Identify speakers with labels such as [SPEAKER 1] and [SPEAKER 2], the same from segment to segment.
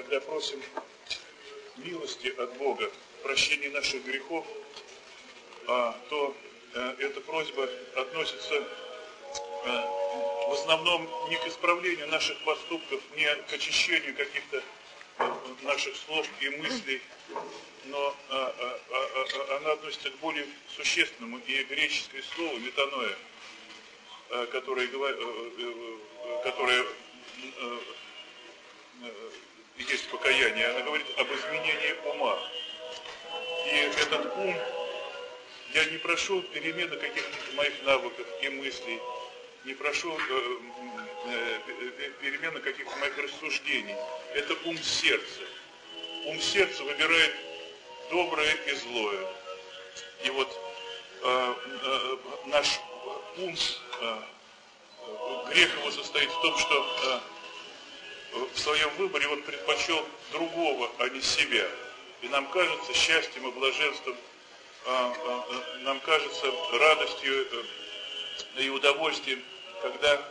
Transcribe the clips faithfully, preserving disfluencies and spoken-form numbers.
[SPEAKER 1] когда просим милости от Бога, прощения наших грехов, то эта просьба относится в основном не к исправлению наших поступков, не к очищению каких-то наших слов и мыслей, но она относится к более существенному, и греческое слово метаноя, которое, которое есть покаяние, она говорит об изменении ума. И этот ум, я не прошу перемены каких-то моих навыков и мыслей, не прошу э, э, перемены каких-то моих рассуждений. Это ум сердца. Ум сердца выбирает доброе и злое. И вот э, э, наш ум, э, грех его состоит в том, что э, в своем выборе он предпочел другого, а не себя. И нам кажется счастьем и блаженством, э, э, нам кажется радостью э, и удовольствием, когда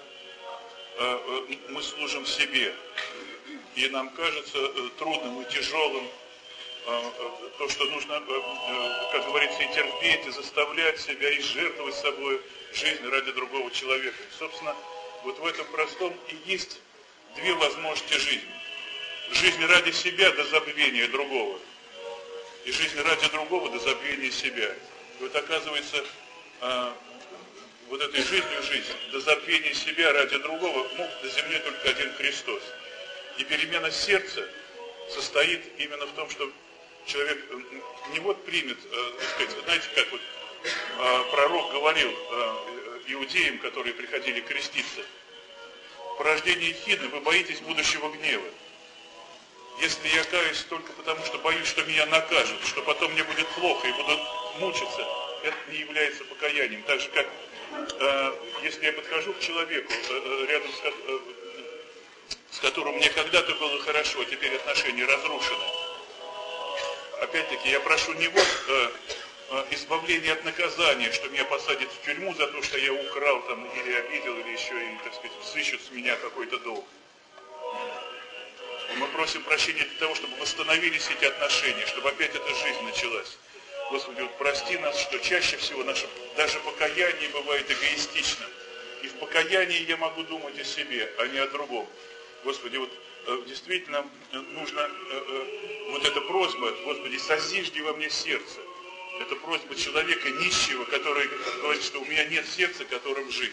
[SPEAKER 1] э, мы служим себе. И нам кажется э, трудным и тяжелым э, э, то, что нужно, э, э, как говорится, и терпеть, и заставлять себя, и жертвовать собой жизнь ради другого человека. И, собственно, вот в этом простом и есть две возможности жизни. Жизнь ради себя до забвения другого. И жизнь ради другого до забвения себя. И вот оказывается, э, вот этой жизнью жизнь, до забвения себя ради другого, мог на земле только один Христос. И перемена сердца состоит именно в том, что человек не вот примет, э, так сказать, знаете, как вот э, пророк говорил э, иудеям, которые приходили креститься: по рождении Хины вы боитесь будущего гнева. Если я каюсь только потому, что боюсь, что меня накажут, что потом мне будет плохо и буду мучиться, это не является покаянием. Так же, как э, если я подхожу к человеку, э, рядом с, э, с которым мне когда-то было хорошо, а теперь отношения разрушены, опять-таки я прошу не вот э, э, избавления от наказания, что меня посадят в тюрьму за то, что я украл там, или обидел, или еще, и, так сказать, сыщут с меня какой-то долг. Мы просим прощения для того, чтобы восстановились эти отношения, чтобы опять эта жизнь началась. Господи, вот прости нас, что чаще всего наше даже покаяние бывает эгоистичным. И в покаянии я могу думать о себе, а не о другом. Господи, вот э, действительно нужно, э, э, вот эта просьба, Господи, созижди во мне сердце. Это просьба человека нищего, который говорит, что у меня нет сердца, которым жить.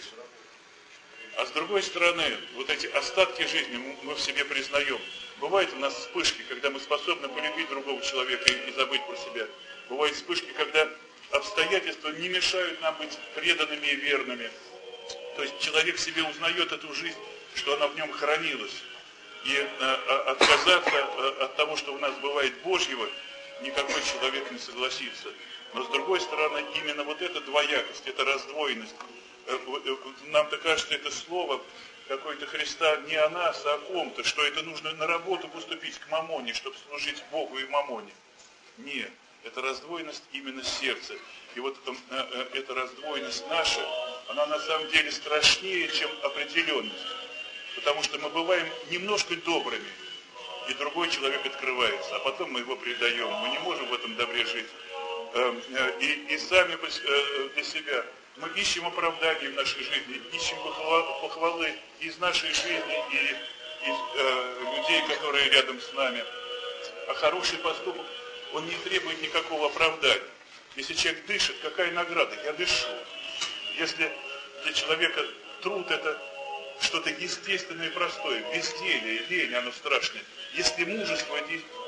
[SPEAKER 1] А с другой стороны, вот эти остатки жизни мы в себе признаем. Бывают у нас вспышки, когда мы способны полюбить другого человека и забыть про себя. Бывают вспышки, когда обстоятельства не мешают нам быть преданными и верными. То есть человек в себе узнает эту жизнь, что она в нем хранилась. И э, отказаться э, от того, что у нас бывает Божьего, никакой человек не согласится. Но с другой стороны, именно вот эта двоякость, эта раздвоенность, э, э, нам-то кажется, это слово какое-то Христа не о нас, а о ком-то, что это нужно на работу поступить к мамоне, чтобы служить Богу и мамоне. Нет. Это раздвоенность именно сердца. И вот э, э, эта раздвоенность наша, она на самом деле страшнее, чем определенность. Потому что мы бываем немножко добрыми, и другой человек открывается, а потом мы его предаем. Мы не можем в этом добре жить. Э, э, и, и сами э, для себя мы ищем оправдания в нашей жизни, ищем похвалы из нашей жизни и из э, людей, которые рядом с нами. А хороший поступок, он не требует никакого оправдания. Если человек дышит, какая награда? Я дышу. Если для человека труд это что-то естественное и простое, безделье, лень, оно страшное. Если мужество,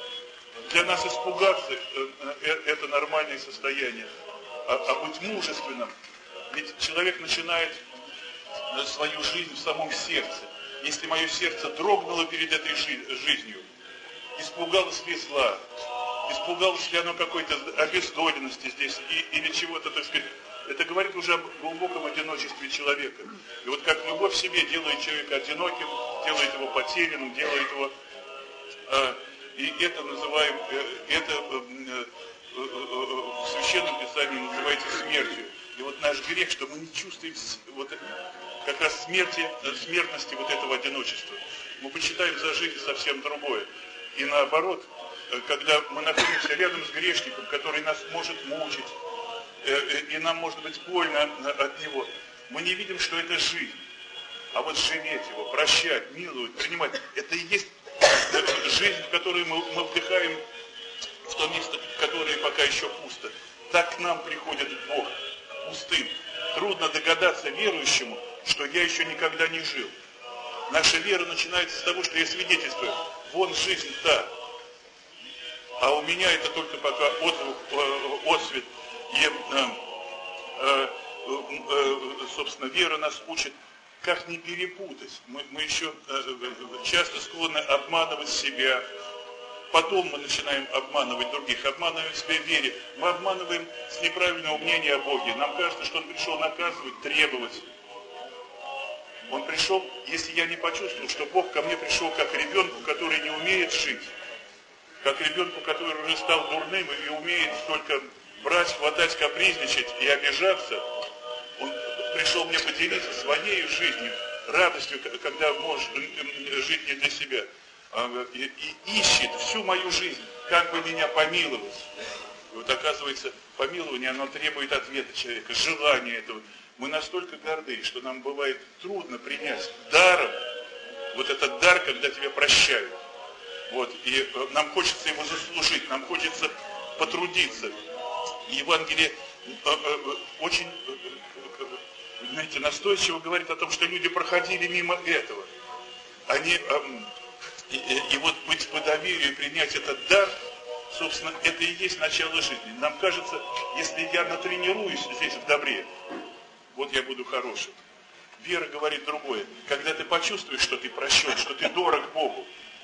[SPEAKER 1] для нас испугаться, это нормальное состояние. А, а быть мужественным, ведь человек начинает свою жизнь в самом сердце. Если мое сердце дрогнуло перед этой жизнью, испугалось ли зла, испугалось ли оно какой-то обездоленности здесь и, или чего-то, так сказать, это говорит уже об глубоком одиночестве человека. И вот как любовь в себе делает человека одиноким, делает его потерянным, делает его... Э, и это называем, э, это э, э, э, в Священном Писании называется смертью. И вот наш грех, что мы не чувствуем вот, как раз смерти, смертности вот этого одиночества. Мы почитаем за жизнь совсем другое. И наоборот, когда мы находимся рядом с грешником, который нас может мучить, и нам может быть больно от него, мы не видим, что это жизнь. А вот жалеть его, прощать, миловать, принимать, это и есть жизнь, в которую мы, мы вдыхаем в то место, которое пока еще пусто. Так к нам приходит Бог пустым. Трудно догадаться верующему, что я еще никогда не жил. Наша вера начинается с того, что я свидетельствую. Вон жизнь та. А у меня это только пока отзвук, отсвет. И, э, э, э, собственно, вера нас учит, как не перепутать. Мы, мы еще э, часто склонны обманывать себя. Потом мы начинаем обманывать других, обманываем себя в вере. Мы обманываем с неправильного мнения о Боге. Нам кажется, что Он пришел наказывать, требовать. Он пришел, если я не почувствовал, что Бог ко мне пришел как ребенку, который не умеет жить. Как ребенку, который уже стал дурным и умеет только брать, хватать, капризничать и обижаться. Он пришел мне поделиться своей жизнью, радостью, когда можешь жить не для себя. И, и ищет всю мою жизнь, как бы меня помиловать. И вот оказывается, помилование, оно требует ответа человека, желания этого. Мы настолько горды, что нам бывает трудно принять даром, вот этот дар, когда тебя прощают. Вот, и нам хочется его заслужить, нам хочется потрудиться. И Евангелие очень, знаете, настойчиво говорит о том, что люди проходили мимо этого. Они... И, и, и вот быть по доверию и принять этот дар, собственно, это и есть начало жизни. Нам кажется, если я натренируюсь здесь в добре, вот я буду хорошим. Вера говорит другое. Когда ты почувствуешь, что ты прощен, что ты дорог Богу,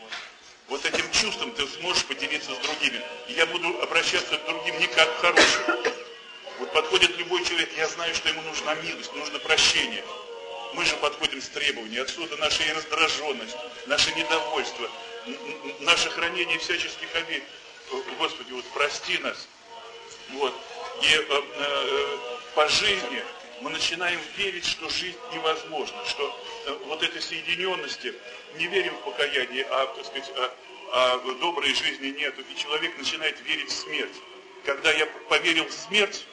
[SPEAKER 1] вот этим чувством ты сможешь поделиться с другими. И я буду обращаться к другим не как к хорошим. Вот подходит любой человек, я знаю, что ему нужна милость, нужно прощение. Мы же подходим с требованием. Отсюда наша и раздраженность, наше недовольство, наше хранение всяческих обид. Господи, вот прости нас. Вот. И э, э, по жизни мы начинаем верить, что жизнь невозможна, что э, вот этой соединенности, не верим в покаяние, а, так сказать, а, а доброй жизни нету. И человек начинает верить в смерть. Когда я поверил в смерть,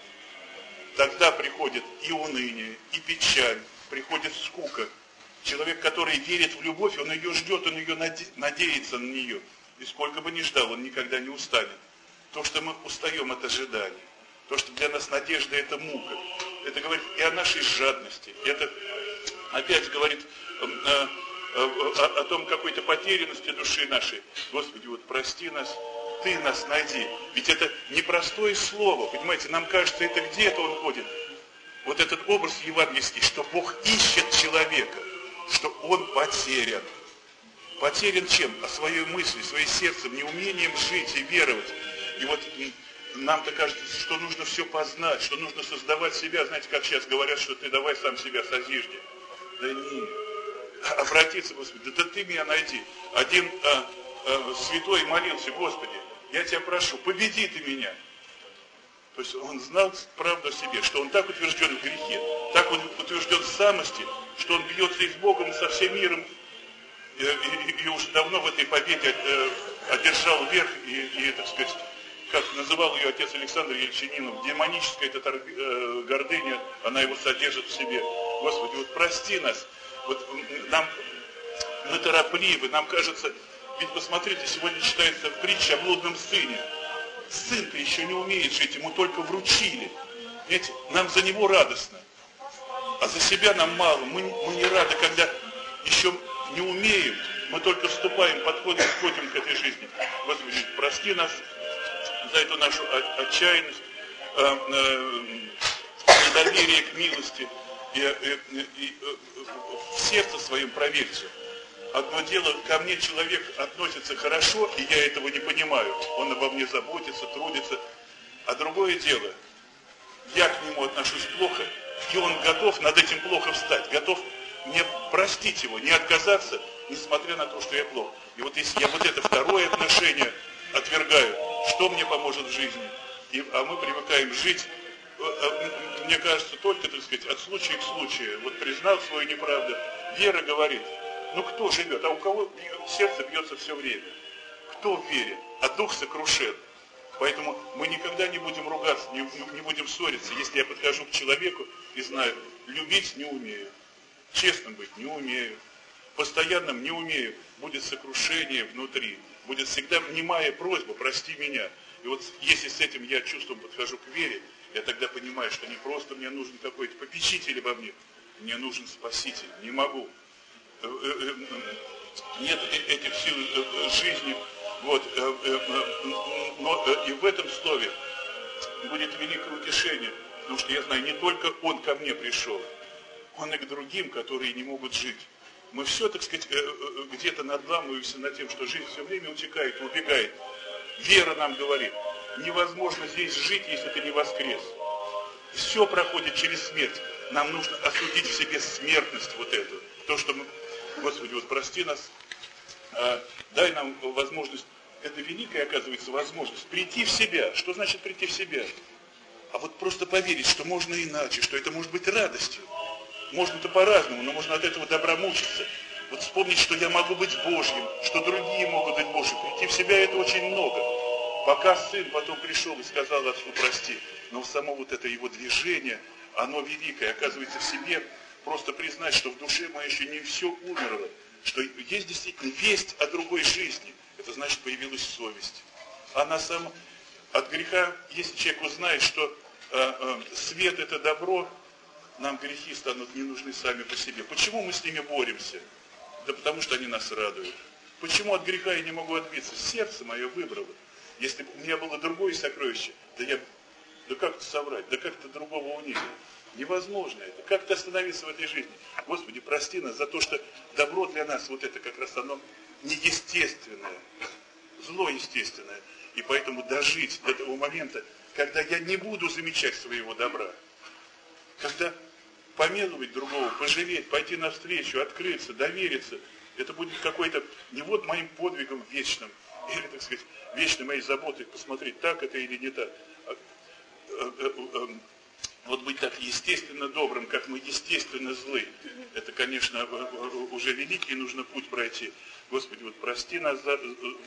[SPEAKER 1] тогда приходит и уныние, и печаль. Приходит скука. Человек, который верит в любовь, он ее ждет, он ее наде... надеется на нее. И сколько бы ни ждал, он никогда не устанет. То, что мы устаем от ожидания, то, что для нас надежда, это мука. Это говорит и о нашей жадности. Это опять говорит э, э, о, о том какой-то потерянности души нашей. Господи, вот прости нас, Ты нас найди. Ведь это непростое слово, понимаете, нам кажется, это где-то он ходит. Вот этот образ евангельский, что Бог ищет человека, что он потерян. Потерян чем? А своей мыслью, своим сердцем, неумением жить и веровать. И вот нам-то кажется, что нужно все познать, что нужно создавать себя. Знаете, как сейчас говорят, что ты давай сам себя созижди. Да нет. Обратиться, Господи, да, да ты меня найди. Один а, а, святой молился, Господи, я тебя прошу, победи ты меня. То есть он знал правду о себе, что он так утвержден в грехе, так он утвержден в самости, что он бьется и с Богом, и со всем миром, и, и, и уже давно в этой победе э, одержал верх, и, и, так сказать, как называл ее отец Александр Ельчининов, демоническая эта э, гордыня, она его содержит в себе. Господи, вот прости нас, вот нам, мы торопливы, нам кажется, ведь посмотрите, сегодня читается притча о блудном сыне. Сын-то еще не умеет жить, ему только вручили. Знаете, нам за него радостно, а за себя нам мало. Мы, мы не рады, когда еще не умеем, мы только вступаем, подходим, входим к этой жизни. Господи, прости нас за эту нашу отчаянность, э, э, недоверие к милости. И, и, и, и в сердце своем проверьте. Одно дело, ко мне человек относится хорошо, и я этого не понимаю. Он обо мне заботится, трудится. А другое дело, я к нему отношусь плохо, и он готов над этим плохо встать, готов мне простить его, не отказаться, несмотря на то, что я плох. И вот если я вот это второе отношение отвергаю, что мне поможет в жизни? И, а мы привыкаем жить, мне кажется, только, так сказать, от случая к случаю. Вот признал свою неправду. Вера говорит, ну кто живет? А у кого сердце бьется все время? кто верит, а дух сокрушен. Поэтому мы никогда не будем ругаться, не, не будем ссориться, если я подхожу к человеку и знаю, любить не умею, честным быть не умею, постоянным не умею, будет сокрушение внутри, будет всегда внимая просьба, прости меня. И вот если с этим я чувством подхожу к вере, я тогда понимаю, что не просто мне нужен какой-то попечитель обо мне, мне нужен спаситель, не могу. Нет этих сил жизни. Вот, но и в этом слове будет великое утешение, потому что я знаю, не только Он ко мне пришел, Он и к другим, которые не могут жить. Мы все, так сказать, где-то надламываемся над тем, что жизнь все время утекает, убегает. Вера нам говорит, невозможно здесь жить, если ты не воскрес. Все проходит через смерть. Нам нужно осудить в себе смертность вот эту. То, что мы, Господи, вот прости нас, дай нам возможность, это великая, оказывается, возможность, прийти в себя. Что значит прийти в себя? А вот просто поверить, что можно иначе, что это может быть радостью. Можно-то по-разному, но можно от этого добра мучиться. Вот вспомнить, что я могу быть Божьим, что другие могут быть Божьим. Прийти в себя это очень много. Пока сын потом пришел и сказал отцу прости, но само вот это его движение, оно великое. Оказывается, в себе просто признать, что в душе моей еще не все умерло. Что есть действительно весть о другой жизни. Это значит, появилась совесть. Она сама от греха, если человек узнает, что э, э, свет это добро, нам грехи станут не нужны сами по себе. Почему мы с ними боремся? Да потому что они нас радуют. Почему от греха я не могу отбиться? Сердце мое выбрало. Если бы у меня было другое сокровище, да я, да как-то соврать, да как-то другого унизить. Невозможно это. Как-то остановиться в этой жизни. Господи, прости нас за то, что добро для нас, вот это как раз оно неестественное, зло естественное. И поэтому дожить до того момента, когда я не буду замечать своего добра, когда помиловать другого, пожалеть, пойти навстречу, открыться, довериться, это будет какой-то, не вот моим подвигом вечным, или, так сказать, вечной моей заботой посмотреть, так это или не так. Вот быть так естественно добрым, как мы естественно злы, это, конечно, уже великий, нужно путь пройти. Господи, вот прости нас за...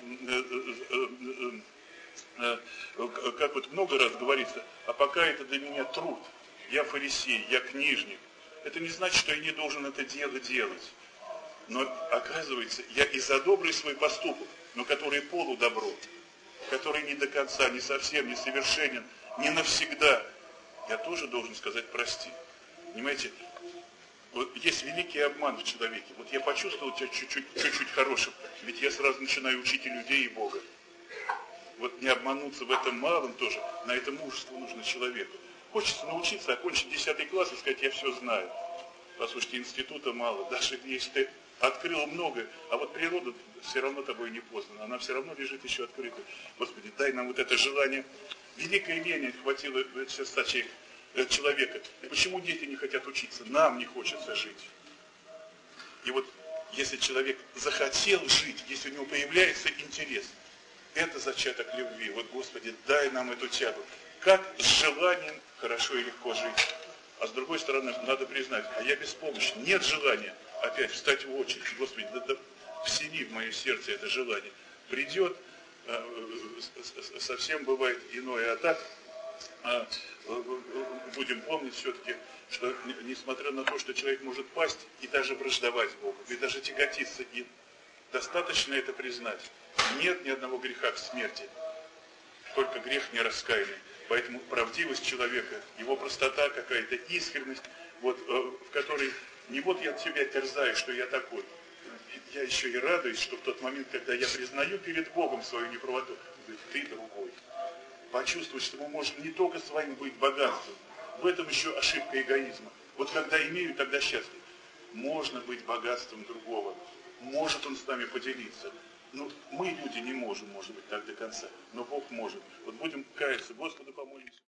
[SPEAKER 1] Как вот много раз говорится, а пока это для меня труд. Я фарисей, я книжник. Это не значит, что я не должен это дело делать. Но, оказывается, я и за добрый свой поступок, но который полудобро, который не до конца, не совсем, не совершенен, не навсегда, я тоже должен сказать прости. Понимаете, вот есть великий обман в человеке. Вот я почувствовал тебя чуть-чуть, чуть-чуть хорошим, ведь я сразу начинаю учить и людей, и Бога. Вот не обмануться в этом малом тоже, на это мужество нужно человеку. Хочется научиться окончить десятый класс и сказать, я все знаю. Послушайте, института мало, даже если ты открыл многое, а вот природа все равно тобой не познана, она все равно лежит еще открытой. Господи, дай нам вот это желание. Великое лень хватило сердца человека. И почему дети не хотят учиться? Нам не хочется жить. И вот если человек захотел жить, если у него появляется интерес, это зачаток любви. Вот, Господи, дай нам эту тягу. Как с желанием хорошо и легко жить. А с другой стороны, надо признать, а я беспомощен. Нет желания опять встать в очередь. Господи, да, да всели в мое сердце это желание. Придет, совсем бывает иное. А так, будем помнить все-таки, что несмотря на то, что человек может пасть и даже враждовать Богу, и даже тяготиться, и достаточно это признать. Нет ни одного греха к смерти, только грех нераскаянный. Поэтому правдивость человека, его простота какая-то, искренность, вот, в которой не вот я тебя терзаю, что я такой. Я еще и радуюсь, что в тот момент, когда я признаю перед Богом свою неправоту, ты другой. Почувствовать, что мы можем не только с вами быть богатством, в этом еще ошибка эгоизма. Вот когда имею, тогда счастлив. Можно быть богатством другого. Может он с нами поделиться. Ну, мы, люди, не можем, может быть, так до конца. Но Бог может. Вот будем каяться, Господу помолимся.